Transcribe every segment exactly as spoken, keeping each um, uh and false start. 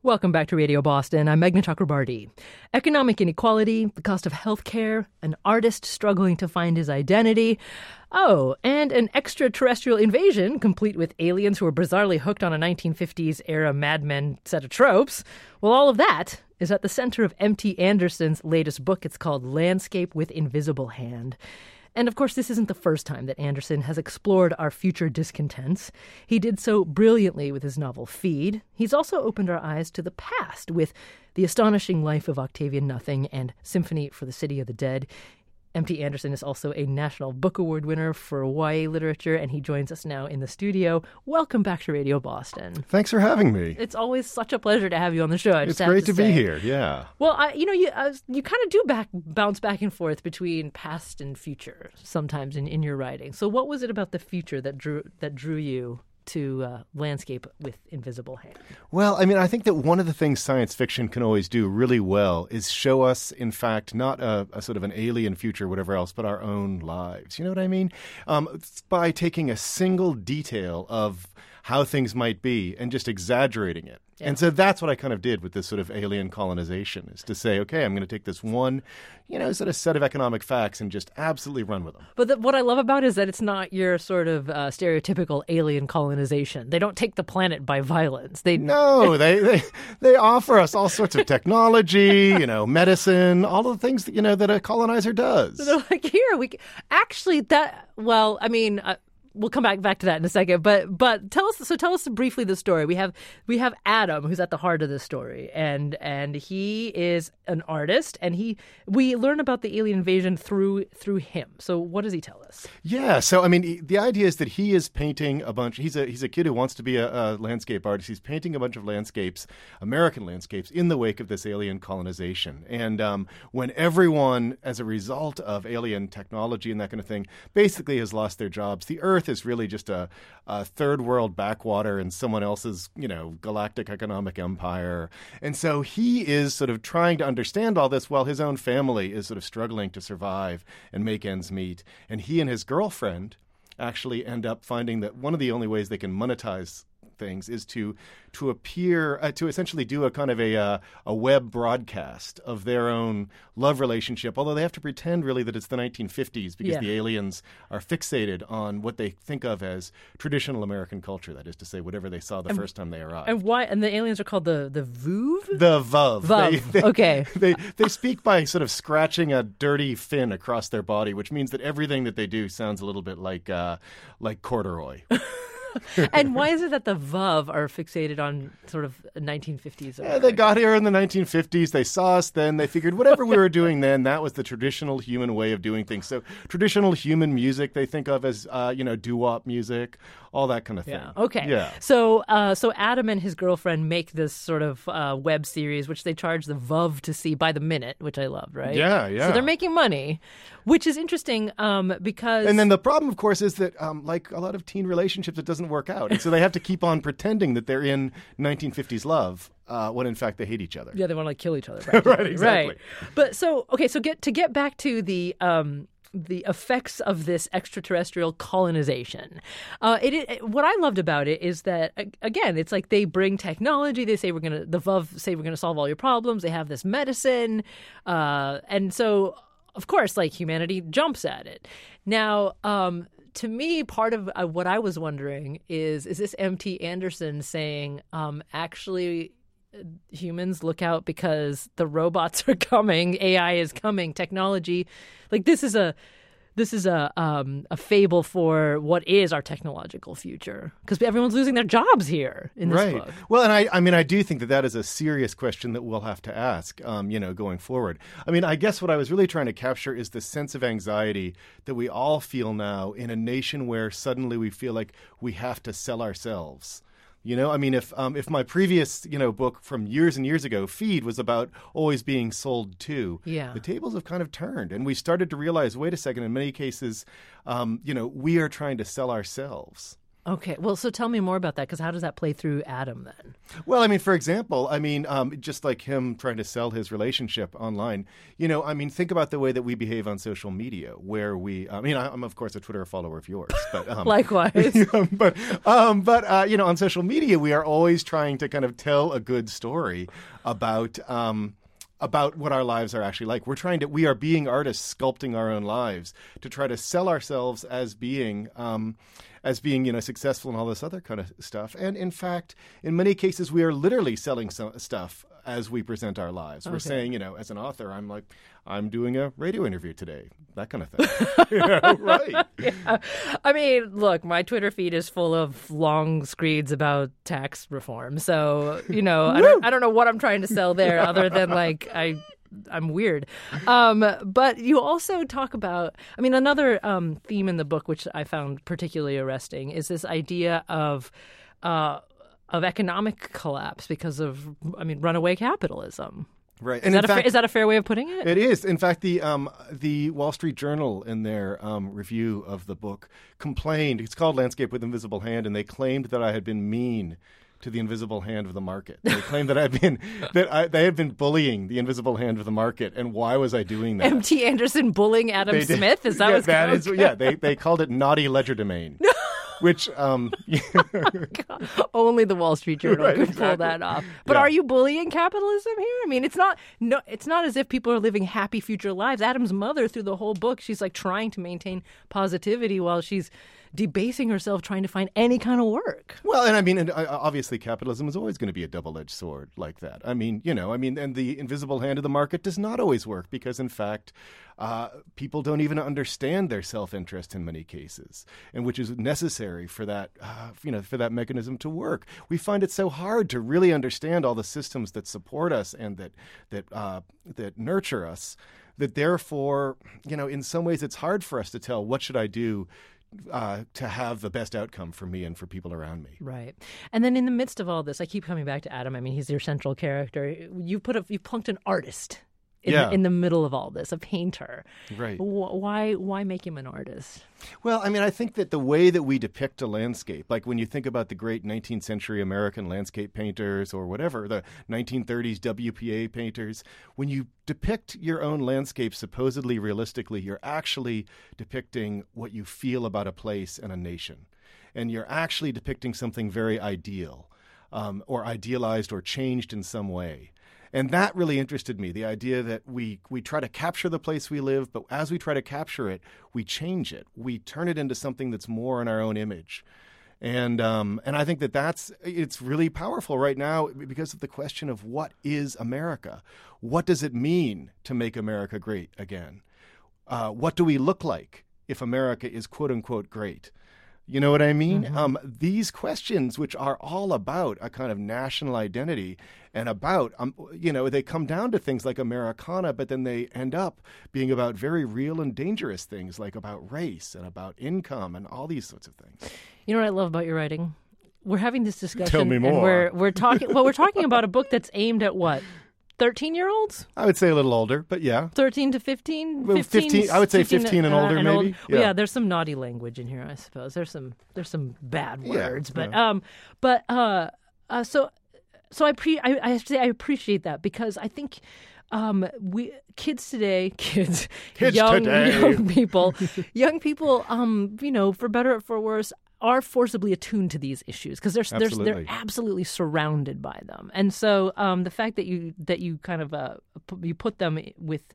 Welcome back to Radio Boston. I'm Meghna Chakrabarti. Economic inequality, the cost of healthcare, an artist struggling to find his identity. Oh, and an extraterrestrial invasion, complete with aliens who are bizarrely hooked on a nineteen fifties era Mad Men set of tropes. Well, all of that is at the center of M T Anderson's latest book. It's called Landscape with Invisible Hand. And of course, this isn't the first time that Anderson has explored our future discontents. He did so brilliantly with his novel Feed. He's also opened our eyes to the past with The Astonishing Life of Octavian Nothing and Symphony for the City of the Dead. M T Anderson is also a National Book Award winner for Y A literature, and he joins us now in the studio. Welcome back to Radio Boston. Thanks for having me. It's always such a pleasure to have you on the show. I It's just great to, to say. be here, yeah. Well, I, you know, you uh, you kind of do back bounce back and forth between past and future sometimes in, in your writing. So what was it about the future that drew that drew you to uh, Landscape with Invisible Hand? Well, I mean, I think that one of the things science fiction can always do really well is show us, in fact, not a, a sort of an alien future, whatever else, but our own lives. You know what I mean? Um, by taking a single detail of how things might be and just exaggerating it. Yeah. And so that's what I kind of did with this sort of alien colonization, is to say, okay, I'm going to take this one, you know, sort of set of economic facts and just absolutely run with them. But the, what I love about it is that it's not your sort of uh, stereotypical alien colonization. They don't take the planet by violence. They No, they, they they offer us all sorts of technology, you know, medicine, all of the things that, you know, that a colonizer does. They're like, here, we actually that, well, I mean... Uh, We'll come back back to that in a second, but but tell us so tell us briefly the story. We have we have Adam, who's at the heart of this story, and and he is an artist, and he we learn about the alien invasion through through him. So what does he tell us? Yeah, so I mean, the idea is that he is painting a bunch. He's a he's a kid who wants to be a, a landscape artist. He's painting a bunch of landscapes, American landscapes, in the wake of this alien colonization. And um, when everyone, as a result of alien technology and that kind of thing, basically has lost their jobs, the Earth is really just a, a third world backwater in someone else's, you know, galactic economic empire. And so he is sort of trying to understand all this while his own family is sort of struggling to survive and make ends meet. And he and his girlfriend actually end up finding that one of the only ways they can monetize things is to to appear uh, to essentially do a kind of a uh, a web broadcast of their own love relationship, although they have to pretend really that it's the nineteen fifties because yeah. the aliens are fixated on what they think of as traditional American culture, that is to say whatever they saw the and, first time they arrived. And why and the aliens are called the the Vuv? The Vuv. Vuv. They, they, okay. They they speak by sort of scratching a dirty fin across their body, which means that everything that they do sounds a little bit like uh, like corduroy. And why is it that the Vuv are fixated on sort of nineteen fifties? Yeah, they got here in the nineteen fifties. They saw us then. They figured whatever we were doing then, that was the traditional human way of doing things. So traditional human music they think of as, uh, you know, doo-wop music, all that kind of thing. Yeah. Okay. Yeah. So, uh, so Adam and his girlfriend make this sort of uh, web series, which they charge the Vuv to see by the minute, which I love, right? Yeah, yeah. So they're making money, which is interesting um, because... And then the problem, of course, is that, um, like a lot of teen relationships, it doesn't work out. And so they have to keep on pretending that they're in nineteen fifties love uh, when, in fact, they hate each other. Yeah, they want to like kill each other. Right, exactly. Right. But so, okay, so get to get back to the... Um, the effects of this extraterrestrial colonization. Uh, it, it what I loved about it is that, again, it's like they bring technology. They say we're gonna the Vuv say we're gonna solve all your problems. They have this medicine, uh, and so of course, like humanity jumps at it. Now, um, to me, part of uh, what I was wondering is is this M T Anderson saying um, actually. Humans, look out because the robots are coming, A I is coming, technology. Like this is a this is a um, a fable for what is our technological future, because everyone's losing their jobs here in this right. book. Well, and I, I mean, I do think that that is a serious question that we'll have to ask, um, you know, going forward. I mean, I guess what I was really trying to capture is the sense of anxiety that we all feel now in a nation where suddenly we feel like we have to sell ourselves. You know, I mean, if um, if my previous, you know, book from years and years ago, Feed, was about always being sold to, yeah. the tables have kind of turned. And we started to realize, wait a second, in many cases, um, you know, we are trying to sell ourselves. Okay. Well, so tell me more about that, because how does that play through Adam then? Well, I mean, for example, I mean, um, just like him trying to sell his relationship online, you know, I mean, think about the way that we behave on social media, where we, I mean, I'm, of course, a Twitter follower of yours. But um, Likewise. but, um, but uh, you know, on social media, we are always trying to kind of tell a good story about um, about what our lives are actually like. We're trying to, we are being artists sculpting our own lives to try to sell ourselves as being, um, as being, you know, successful and all this other kind of stuff. And in fact, in many cases, we are literally selling some stuff as we present our lives. Okay. We're saying, you know, as an author, I'm like, I'm doing a radio interview today, that kind of thing. You know, right. Yeah. I mean, look, my Twitter feed is full of long screeds about tax reform. So, you know, I don't, I don't know what I'm trying to sell there other than like I I'm weird. Um, but you also talk about, I mean, another um, theme in the book, which I found particularly arresting, is this idea of uh, of economic collapse because of, I mean, runaway capitalism. Right. Is, and that in a, fact, fa- is that a fair way of putting it? It is. In fact, the um, the Wall Street Journal, in their um, review of the book, complained. It's called Landscape with Invisible Hand, and they claimed that I had been mean to the invisible hand of the market. They claimed that I'd been that I, they had been bullying the invisible hand of the market, and why was I doing that? M T Anderson bullying Adam Smith? Is that yeah, what's that going is, yeah, they they called it naughty legerdemain. Which um, God, only the Wall Street Journal right, could exactly. pull that off. But yeah. Are you bullying capitalism here? I mean, it's not no, it's not as if people are living happy future lives. Adam's mother, through the whole book, she's like trying to maintain positivity while she's debasing herself trying to find any kind of work. Well, and I mean, and obviously, capitalism is always going to be a double-edged sword like that. I mean, you know, I mean, and the invisible hand of the market does not always work because, in fact, uh, people don't even understand their self-interest in many cases, and which is necessary for that, uh, you know, for that mechanism to work. We find it so hard to really understand all the systems that support us and that that uh, that nurture us. That therefore, you know, in some ways, it's hard for us to tell what should I do Uh, to have the best outcome for me and for people around me. Right. And then in the midst of all this, I keep coming back to Adam. I mean, he's your central character. You put a, you plunked an artist in, yeah. the, in the middle of all this, a painter. Right. Why, why make him an artist? Well, I mean, I think that the way that we depict a landscape, like when you think about the great nineteenth century American landscape painters or whatever, the nineteen thirties W P A painters, when you depict your own landscape supposedly realistically, you're actually depicting what you feel about a place and a nation. And you're actually depicting something very ideal um, or idealized or changed in some way. And that really interested me, the idea that we we try to capture the place we live, but as we try to capture it, we change it. We turn it into something that's more in our own image. And um, and I think that that's it's really powerful right now because of the question of what is America? What does it mean to make America great again? Uh, what do we look like if America is quote unquote great? You know what I mean? Mm-hmm. Um, these questions, which are all about a kind of national identity and about, um, you know, they come down to things like Americana, but then they end up being about very real and dangerous things like about race and about income and all these sorts of things. You know what I love about your writing? We're having this discussion. Tell me more. And we're, we're talking, well, we're talking about a book that's aimed at what? thirteen-year-olds? I would say a little older, but yeah. thirteen to fifteen? Well, fifteen, fifteen, I would say fifteen, fifteen and uh, older, and maybe. Old. Yeah. Well, yeah, there's some naughty language in here, I suppose. There's some there's some bad words, yeah, but yeah. um, but uh, uh, so so I pre I, I have to say I appreciate that because I think um we kids today kids, kids young today. young people young people um you know for better or for worse are forcibly attuned to these issues because they're, they're they're absolutely surrounded by them, and so um, the fact that you that you kind of uh, you put them with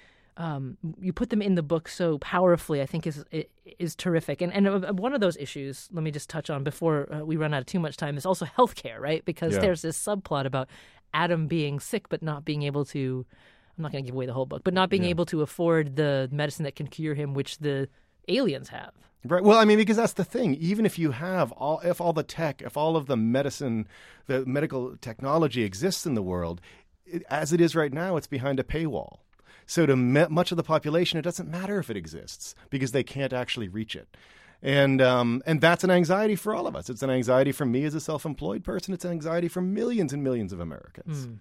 um, you put them in the book so powerfully, I think is is terrific. And and one of those issues, let me just touch on before uh, we run out of too much time, is also healthcare, right? Because yeah. there's this subplot about Adam being sick but not being able to. I'm not going to give away the whole book, but not being yeah. able to afford the medicine that can cure him, which the aliens have. Right. Well, I mean, because that's the thing. Even if you have all, if all the tech, if all of the medicine, the medical technology exists in the world, it, as it is right now, it's behind a paywall. So to me- much of the population, it doesn't matter if it exists because they can't actually reach it. And um, and that's an anxiety for all of us. It's an anxiety for me as a self-employed person. It's an anxiety for millions and millions of Americans. Mm.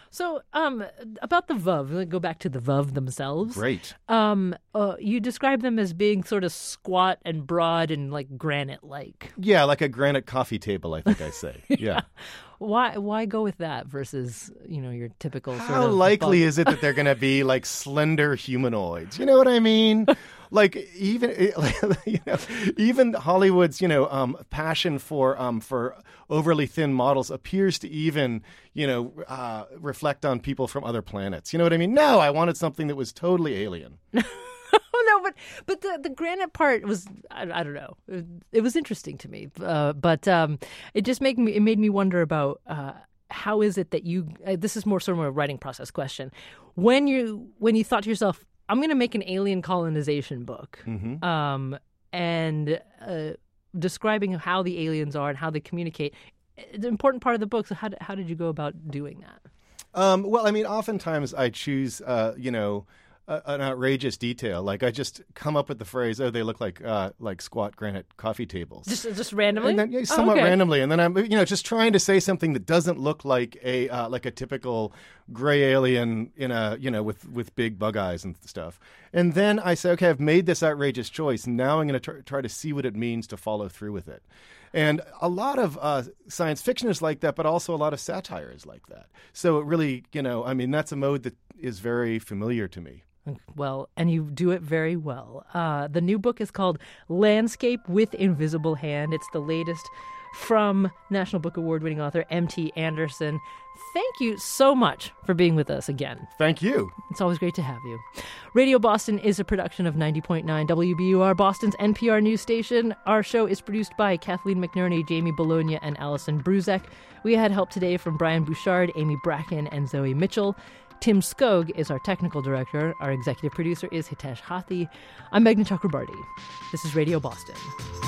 So, um, about the Veuve, let's go back to the Veuve themselves. Great. Um, uh, you describe them as being sort of squat and broad and like granite-like. Yeah, like a granite coffee table, I think I say. Yeah. yeah. Why why go with that versus, you know, your typical sort How of... likely is it that they're going to be like slender humanoids? You know what I mean? Like even you know, even Hollywood's, you know, um, passion for um, for overly thin models appears to even, you know, uh, reflect on people from other planets. You know what I mean? No, I wanted something that was totally alien. Oh, no, but but the, the granite part was, I, I don't know, it, it was interesting to me. Uh, but um, it just made me, it made me wonder about uh, how is it that you, uh, this is more sort of a writing process question. When you, when you thought to yourself, I'm going to make an alien colonization book, Mm-hmm. um, and uh, describing how the aliens are and how they communicate, it's an important part of the book. So how, how did you go about doing that? Um, well, I mean, oftentimes I choose, uh, you know, Uh, an outrageous detail. Like I just come up with the phrase, "Oh, they look like uh, like squat granite coffee tables," Just just randomly, and then, yeah, somewhat oh, okay. randomly, and then I'm you know just trying to say something that doesn't look like a uh, like a typical gray alien in a you know with with big bug eyes and stuff. And then I say, okay, I've made this outrageous choice. Now I'm going to tr- try to see what it means to follow through with it. And a lot of uh, science fiction is like that, but also a lot of satire is like that. So it really, you know, I mean, that's a mode that is very familiar to me. Well, and you do it very well. Uh, the new book is called Landscape with Invisible Hand. It's the latest from National Book Award-winning author M T Anderson. Thank you so much for being with us again. Thank you. It's always great to have you. Radio Boston is a production of ninety point nine W B U R, Boston's N P R news station. Our show is produced by Kathleen McNerney, Jamie Bologna, and Allison Bruzek. We had help today from Brian Bouchard, Amy Bracken, and Zoe Mitchell. Tim Skog is our technical director. Our executive producer is Hitesh Hathi. I'm Meghna Chakrabarti. This is Radio Boston.